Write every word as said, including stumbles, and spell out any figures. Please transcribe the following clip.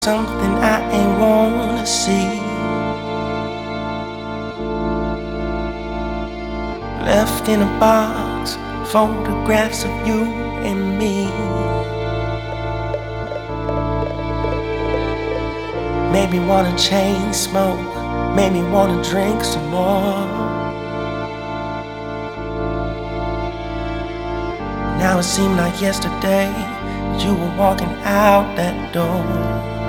Something I ain't wanna see. Left in a box, photographs of you and me. Made me wanna chain smoke, made me wanna drink some more. Now it seemed like yesterday you were walking out that door.